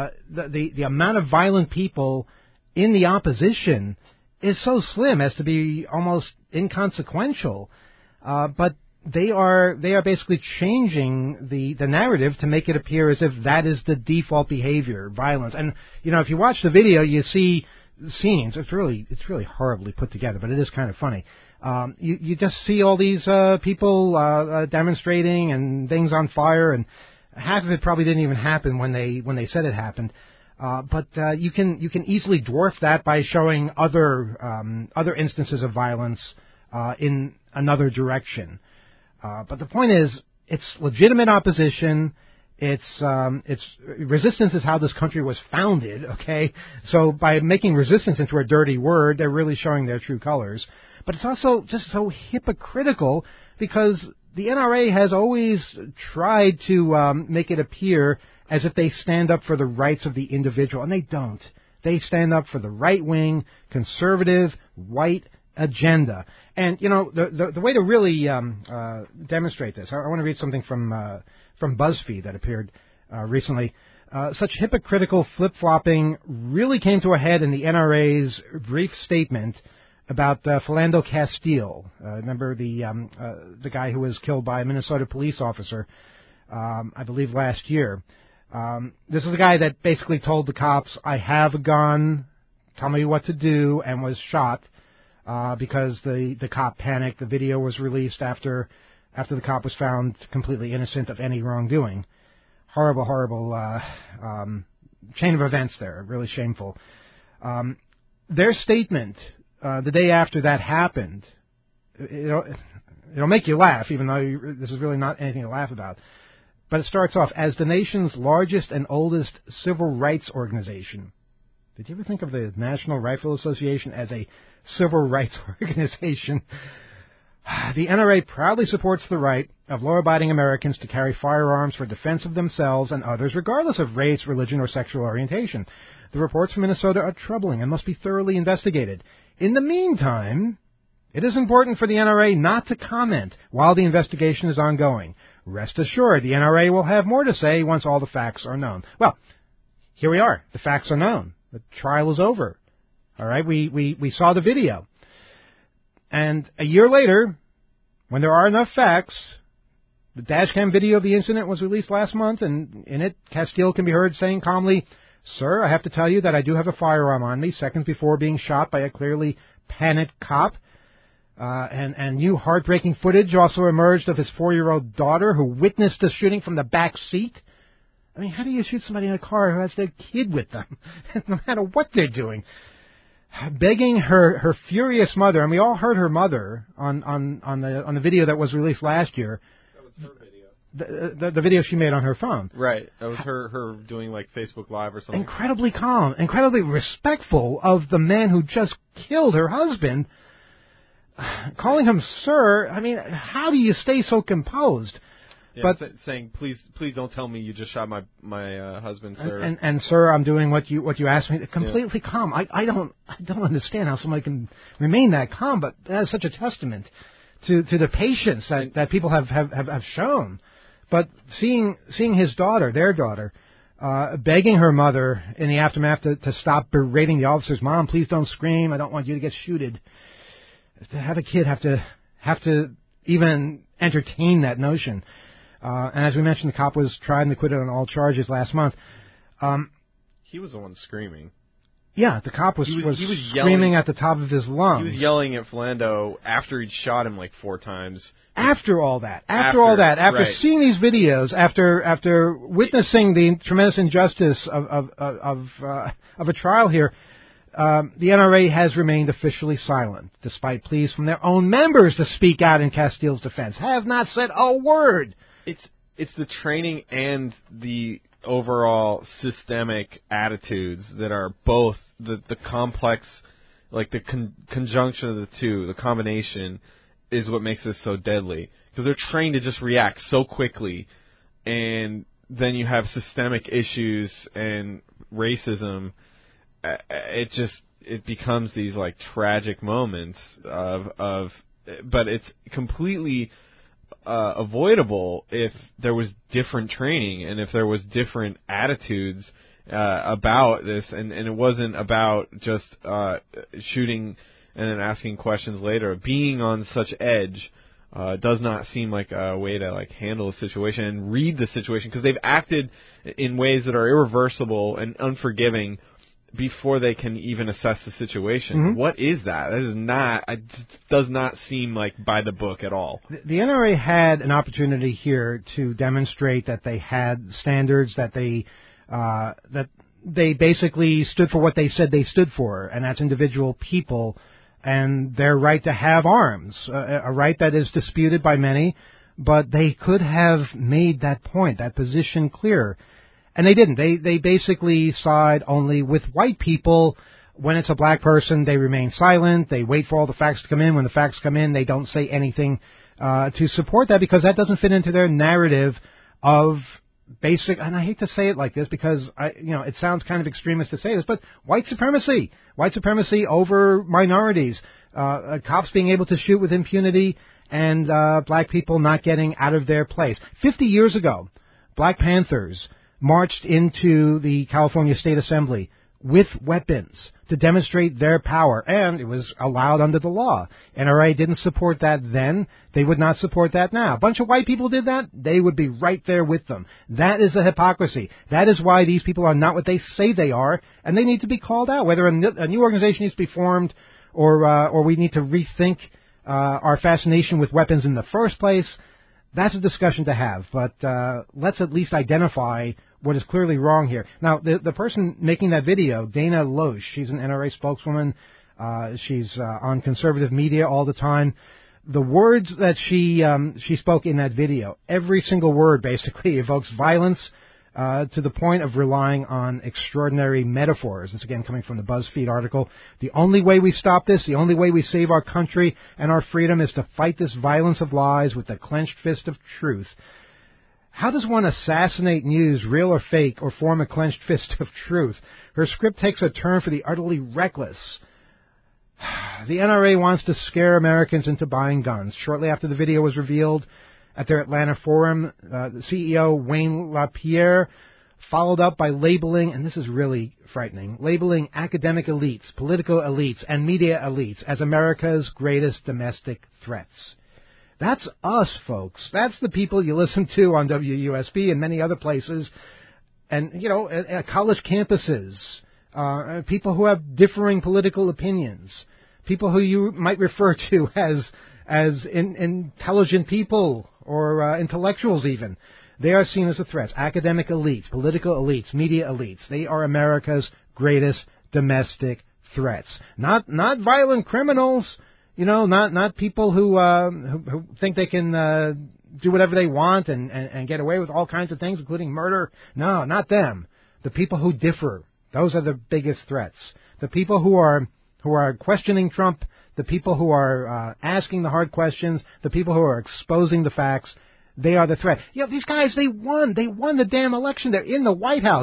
the amount of violent people in the opposition is so slim as to be almost inconsequential. But they are basically changing the narrative to make it appear as if that is the default behavior, violence. And if you watch the video, you see scenes. It's really horribly put together, but it is kind of funny. You just see all these people demonstrating and things on fire, and half of it probably didn't even happen when they said it happened. But you can easily dwarf that by showing other instances of violence in another direction. But the point is, it's legitimate opposition. It's resistance is how this country was founded. Okay, so by making resistance into a dirty word, they're really showing their true colors. But it's also just so hypocritical because the NRA has always tried to make it appear as if they stand up for the rights of the individual, and they don't. They stand up for the right-wing, conservative, white agenda. And, the way to really demonstrate this, I want to read something from BuzzFeed that appeared recently. Such hypocritical flip-flopping really came to a head in the NRA's brief statement about Philando Castile. Remember the guy who was killed by a Minnesota police officer, I believe last year. This is the guy that basically told the cops, "I have a gun, tell me what to do," and was shot because the cop panicked. The video was released after the cop was found completely innocent of any wrongdoing. Horrible chain of events there. Really shameful. Their statement the day after that happened, it'll make you laugh, even though this is really not anything to laugh about. But it starts off, as the nation's largest and oldest civil rights organization. Did you ever think of the National Rifle Association as a civil rights organization? The NRA proudly supports the right of law-abiding Americans to carry firearms for defense of themselves and others, regardless of race, religion, or sexual orientation. The reports from Minnesota are troubling and must be thoroughly investigated. In the meantime, it is important for the NRA not to comment while the investigation is ongoing. Rest assured, the NRA will have more to say once all the facts are known. Well, here we are. The facts are known. The trial is over. All right, we saw the video. And a year later, when there are enough facts, the dashcam video of the incident was released last month, and in it, Castile can be heard saying calmly, "Sir, I have to tell you that I do have a firearm on me," seconds before being shot by a clearly panicked cop. And new heartbreaking footage also emerged of his 4-year-old daughter who witnessed the shooting from the back seat. I mean, how do you shoot somebody in a car who has their kid with them, no matter what they're doing? Begging her furious mother, and we all heard her mother on the video that was released last year. That was her video. The video she made on her phone. Right. That was her doing like Facebook Live or something. Incredibly calm, incredibly respectful of the man who just killed her husband. Calling him sir, I mean, how do you stay so composed? Yeah, but saying, please don't tell me you just shot my husband, sir. And sir, I'm doing what you asked me. Completely calm. I don't understand how somebody can remain that calm, but that is such a testament to the patience that people have shown. But seeing his daughter, their daughter, begging her mother in the aftermath to stop berating the officers, "Mom, please don't scream. I don't want you to get shooted." To have a kid have to even entertain that notion. And as we mentioned, the cop was tried and acquitted on all charges last month. He was the one screaming. Yeah, the cop was screaming yelling at the top of his lungs. He was yelling at Philando after he'd shot him like 4 times. After all that, right. seeing these videos, after witnessing the tremendous injustice of a trial here, the NRA has remained officially silent, despite pleas from their own members to speak out in Castile's defense. Have not said a word. It's the training and the overall systemic attitudes that are both the complex, like the conjunction of the two, the combination, is what makes this so deadly, because they're trained to just react so quickly, and then you have systemic issues and racism. It becomes these like tragic moments but it's completely avoidable if there was different training and if there was different attitudes about this, and it wasn't about just shooting and then asking questions later. Being on such edge does not seem like a way to like handle a situation and read the situation, because they've acted in ways that are irreversible and unforgiving before they can even assess the situation. Mm-hmm. What is that? That is not. It does not seem like by the book at all. The NRA had an opportunity here to demonstrate that they had standards, that they basically stood for what they said they stood for, and that's individual people and their right to have arms, a right that is disputed by many, but they could have made that point, that position clear. And they didn't. They basically side only with white people. When it's a black person, they remain silent. They wait for all the facts to come in. When the facts come in, they don't say anything to support that, because that doesn't fit into their narrative of basic, and I hate to say it like this because it sounds kind of extremist to say this, but white supremacy over minorities, cops being able to shoot with impunity, and black people not getting out of their place. 50 years ago, Black Panthers marched into the California State Assembly with weapons to demonstrate their power, and it was allowed under the law. NRA didn't support that then. They would not support that now. A bunch of white people did that. They would be right there with them. That is a hypocrisy. That is why these people are not what they say they are, and they need to be called out. Whether a new organization needs to be formed or we need to rethink our fascination with weapons in the first place, that's a discussion to have. But let's at least identify what is clearly wrong here. Now, the person making that video, Dana Loesch, she's an NRA spokeswoman. She's on conservative media all the time. The words that she spoke in that video, every single word basically evokes violence to the point of relying on extraordinary metaphors. This again coming from the BuzzFeed article. The only way we stop this, the only way we save our country and our freedom is to fight this violence of lies with the clenched fist of truth. How does one assassinate news, real or fake, or form a clenched fist of truth? Her script takes a turn for the utterly reckless. The NRA wants to scare Americans into buying guns. Shortly after the video was revealed at their Atlanta forum, the CEO, Wayne LaPierre, followed up by labeling, and this is really frightening, labeling academic elites, political elites, and media elites as America's greatest domestic threats. That's us, folks. That's the people you listen to on WUSB and many other places, and, at college campuses, people who have differing political opinions, people who you might refer to as intelligent people or intellectuals even. They are seen as a threat. Academic elites, political elites, media elites. They are America's greatest domestic threats. Not violent criminals. Not people who think they can do whatever they want and get away with all kinds of things, including murder. No, not them. The people who differ. Those are the biggest threats. The people who are questioning Trump, the people who are asking the hard questions, the people who are exposing the facts, they are the threat. These guys, they won. They won the damn election. They're in the White House.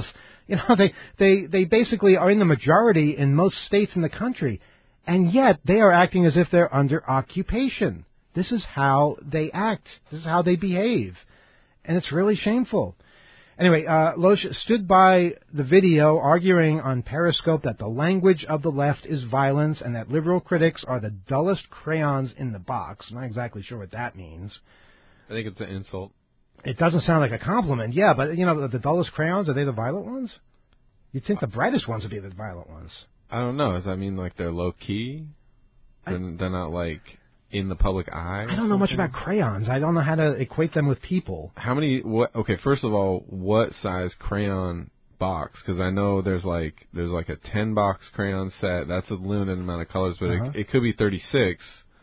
They basically are in the majority in most states in the country. And yet, they are acting as if they're under occupation. This is how they act. This is how they behave. And it's really shameful. Anyway, Loesch stood by the video arguing on Periscope that the language of the left is violence and that liberal critics are the dullest crayons in the box. I'm not exactly sure what that means. I think it's an insult. It doesn't sound like a compliment, yeah, but, the dullest crayons, are they the violent ones? You'd think the brightest ones would be the violent ones. I don't know. Does that mean like they're low key? They're not like in the public eye? I don't know much about crayons. I don't know how to equate them with people. Okay, first of all, what size crayon box? Because I know there's like a 10-box crayon set. That's a limited amount of colors, but it could be 36.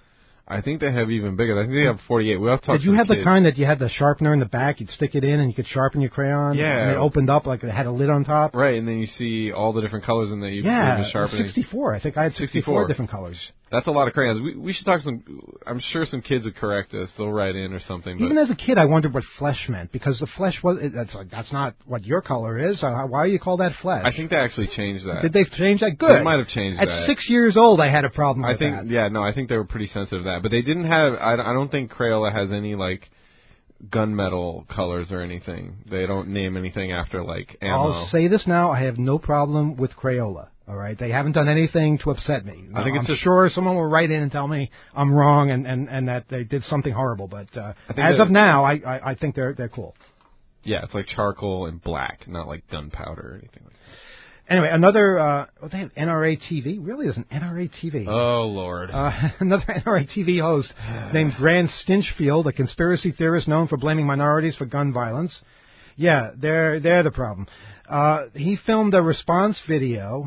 I think they have even bigger. I think they have 48. We have to talk Did you to have the the kids. kind that you had the sharpener in the back? You'd stick it in and you could sharpen your crayon? Yeah. And it opened up like it had a lid on top? Right, and then you see all the different colors in that you Yeah, sharpening. 64. I think I had 64 different colors. That's a lot of crayons. We should talk to some. I'm sure some kids would correct us. They'll write in or something. But Even as a kid, I wondered what flesh meant, because the flesh that's not what your color is. Why do you call that flesh? I think they actually changed that. Did they change that? Good. They might have changed At that. 6 years old, I had a problem with I think, that. yeah, no, I think they were pretty sensitive to that. But they didn't have, I don't think Crayola has any, like, gunmetal colors or anything. They don't name anything after, like, ammo. I'll say this now, I have no problem with Crayola. All right, they haven't done anything to upset me. I think it's I'm just, sure someone will write in and tell me I'm wrong and that they did something horrible. But as that, of now, I think they're cool. Yeah, it's like charcoal and black, not like gunpowder or anything like that. Anyway, another. They have NRA TV. Really, there's an NRA TV. Oh Lord. Another NRA TV host named Grant Stinchfield, a conspiracy theorist known for blaming minorities for gun violence. Yeah, they're the problem. He filmed a response video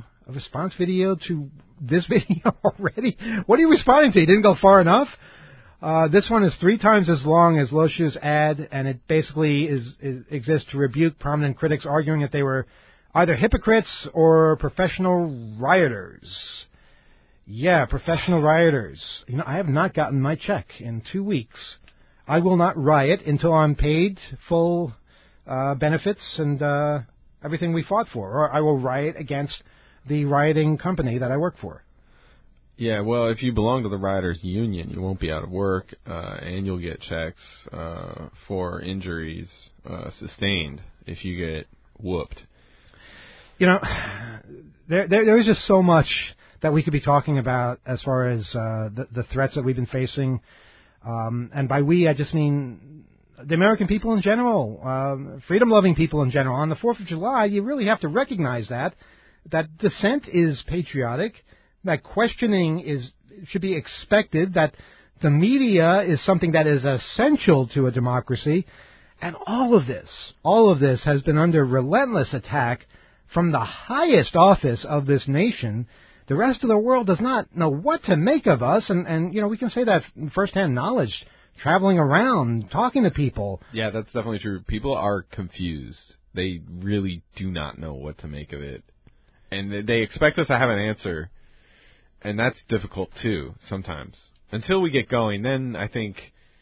to this video already. What are you responding to? He didn't go far enough. This one is 3 times as long as Losh's ad, and it basically exists to rebuke prominent critics arguing that they were either hypocrites or professional rioters. Yeah, professional rioters. You know, I have not gotten my check in 2 weeks. I will not riot until I'm paid full benefits and everything we fought for, or I will riot against the rioting company that I work for. Yeah, well, if you belong to the rioters' union, you won't be out of work, and you'll get checks for injuries sustained if you get whooped. You know, there is just so much that we could be talking about as far as the threats that we've been facing. And by we, I just mean the American people in general, freedom-loving people in general. On the 4th of July, you really have to recognize that dissent is patriotic, that questioning should be expected, that the media is something that is essential to a democracy. And all of this has been under relentless attack from the highest office of this nation. The rest of the world does not know what to make of us, and you know, we can say that from firsthand knowledge, traveling around, talking to people. Yeah, that's definitely true. People are confused. They really do not know what to make of it. And they expect us to have an answer, and that's difficult too sometimes. Until we get going, then I think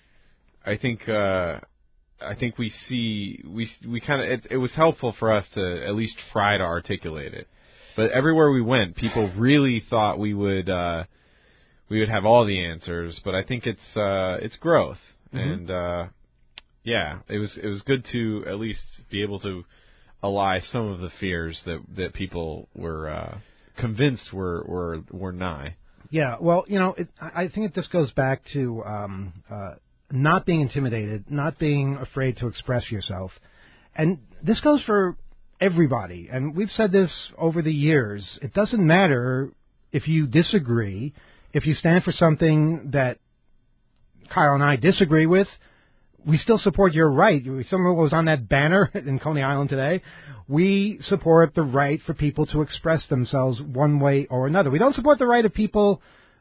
we see we kind of it was helpful for us to at least try to articulate it. But everywhere we went, people really thought we would have all the answers. But I think it's growth, and yeah, it was good to at least be able to allay some of the fears that people were convinced were nigh. Yeah, well, you know, I think this goes back to not being intimidated, not being afraid to express yourself, and this goes for everybody. And we've said this over the years. It doesn't matter if you disagree, if you stand for something that Kyle and I disagree with. We still support your right. Someone was on that banner in Coney Island today. We support the right for people to express themselves one way or another. We don't support the right of people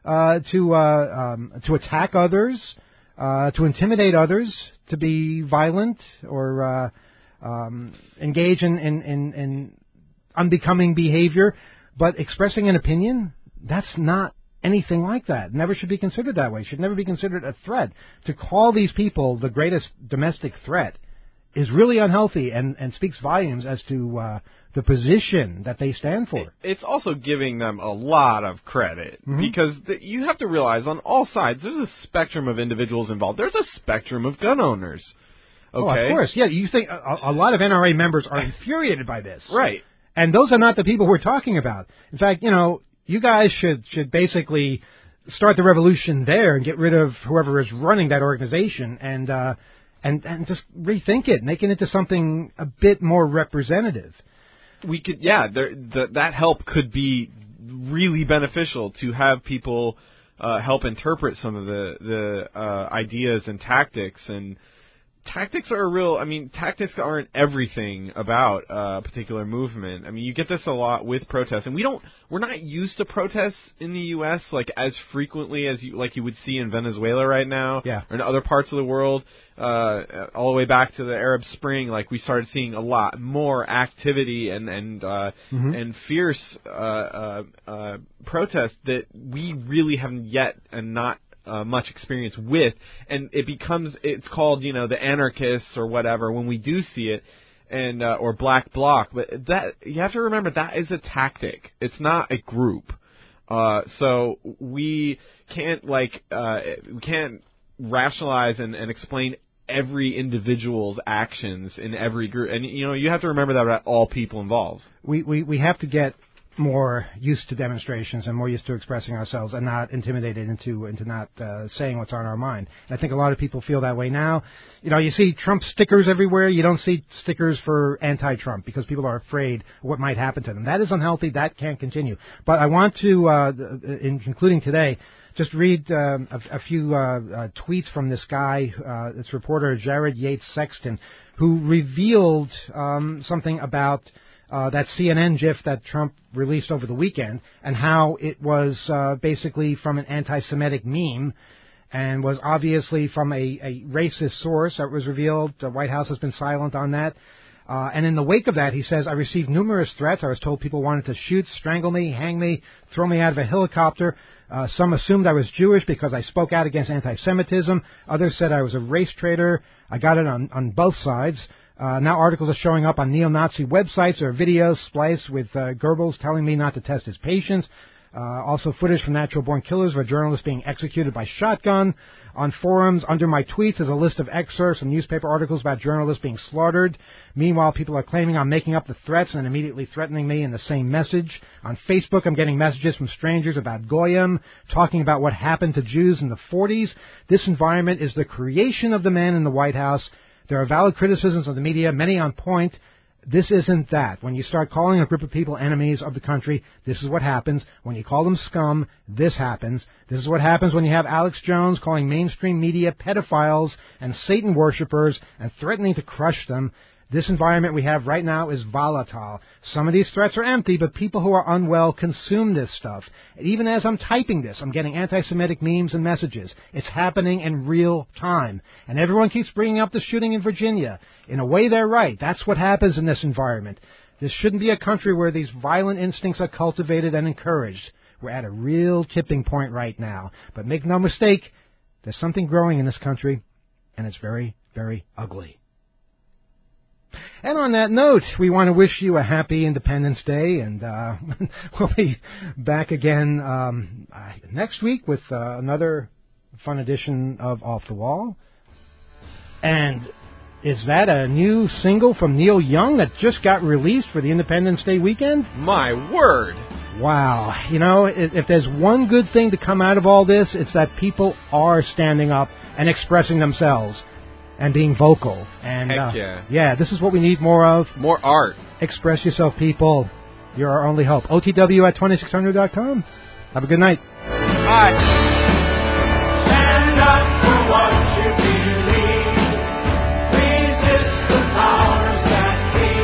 to attack others, to intimidate others, to be violent or engage in unbecoming behavior. But expressing an opinion, that's not anything like that. Never should be considered that way. Should never be considered a threat. To call these people the greatest domestic threat is really unhealthy and speaks volumes as to the position that they stand for. It's also giving them a lot of credit because you have to realize on all sides there's a spectrum of individuals involved. There's a spectrum of gun owners. Okay? Oh, of course. Yeah, you think a lot of NRA members are infuriated by this. Right. And those are not the people we're talking about. In fact, you know, you guys should basically start the revolution there and get rid of whoever is running that organization and just rethink it, make it into something a bit more representative. We could, yeah, that help could be really beneficial to have people help interpret some of the ideas and tactics and tactics tactics aren't everything about a particular movement. I mean, you get this a lot with protests, and we're not used to protests in the U.S. like as frequently as you would see in Venezuela right now, or in other parts of the world. All the way back to the Arab Spring, like we started seeing a lot more activity and fierce protests that we really haven't yet and not much experience with, and it's called the anarchists or whatever when we do see it, and or Black Bloc, but that you have to remember that is a tactic. It's not a group. So we can't rationalize and explain every individual's actions in every group, and you have to remember that about all people involved. We have to get more used to demonstrations and more used to expressing ourselves and not intimidated into not saying what's on our mind. And I think a lot of people feel that way now. You see Trump stickers everywhere. You don't see stickers for anti-Trump because people are afraid of what might happen to them. That is unhealthy. That can't continue. But I want to, in concluding today, just read a few tweets from this guy, this reporter Jared Yates Sexton, who revealed something about that CNN GIF that Trump released over the weekend, and how it was basically from an anti-Semitic meme and was obviously from a racist source. That was revealed. The White House has been silent on that. And in the wake of that, he says, I received numerous threats. I was told people wanted to shoot, strangle me, hang me, throw me out of a helicopter. Some assumed I was Jewish because I spoke out against anti-Semitism. Others said I was a race traitor. I got it on both sides. Now articles are showing up on neo-Nazi websites. There are videos spliced with Goebbels telling me not to test his patients. Also footage from natural-born killers of a journalist being executed by shotgun. On forums, under my tweets, is a list of excerpts from newspaper articles about journalists being slaughtered. Meanwhile, people are claiming I'm making up the threats and immediately threatening me in the same message. On Facebook, I'm getting messages from strangers about Goyim, talking about what happened to Jews in the 40s. This environment is the creation of the man in the White House. There are valid criticisms of the media, many on point. This isn't that. When you start calling a group of people enemies of the country, this is what happens. When you call them scum, this happens. This is what happens when you have Alex Jones calling mainstream media pedophiles and Satan worshippers and threatening to crush them. This environment we have right now is volatile. Some of these threats are empty, but people who are unwell consume this stuff. Even as I'm typing this, I'm getting anti-Semitic memes and messages. It's happening in real time. And everyone keeps bringing up the shooting in Virginia. In a way, they're right. That's what happens in this environment. This shouldn't be a country where these violent instincts are cultivated and encouraged. We're at a real tipping point right now. But make no mistake, there's something growing in this country, and it's very, very ugly. And on that note, we want to wish you a happy Independence Day, and we'll be back again next week with another fun edition of Off the Wall. And is that a new single from Neil Young that just got released for the Independence Day weekend? My word! Wow. If there's one good thing to come out of all this, it's that people are standing up and expressing themselves and being vocal. And heck yeah. Yeah, this is what we need more of. More art. Express yourself, people. You're our only hope. OTW at 2600.com. Have a good night. Bye. Stand up for what you believe. Resist the powers that be.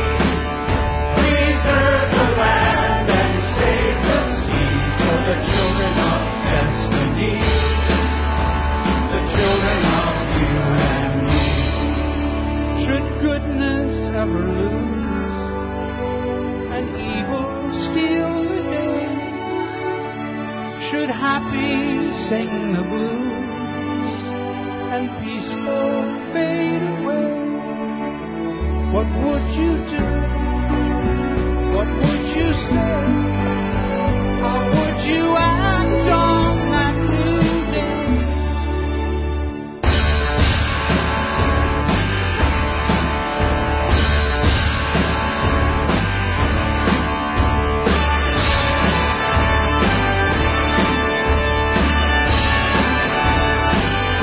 Preserve the land and save the seas for the children of destiny. The children of you and me. Should goodness ever lose and evil steal the day? Should happy sing the blues and peaceful fade away? What would you do? What would you say? How would you act on that new day?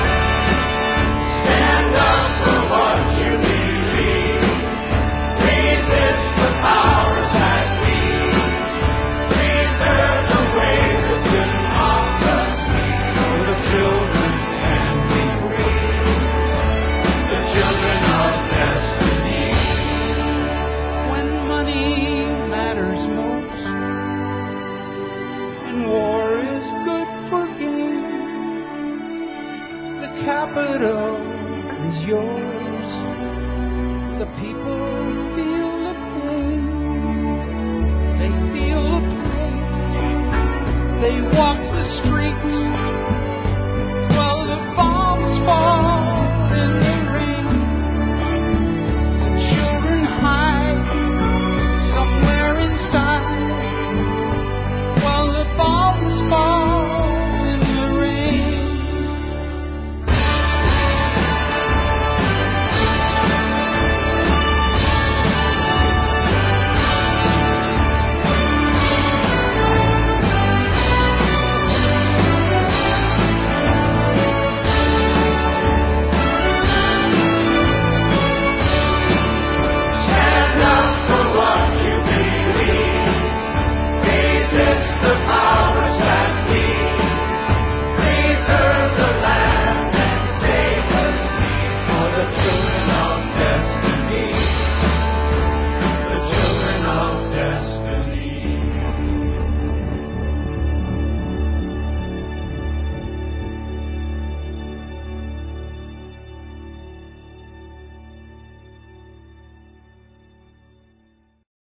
Stand up for what you believe. they walk the streets